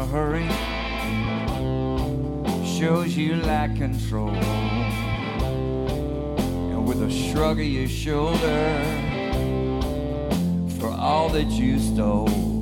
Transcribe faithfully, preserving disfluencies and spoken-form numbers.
a hurry shows you lack control. And with a shrug of your shoulder for all that you stole,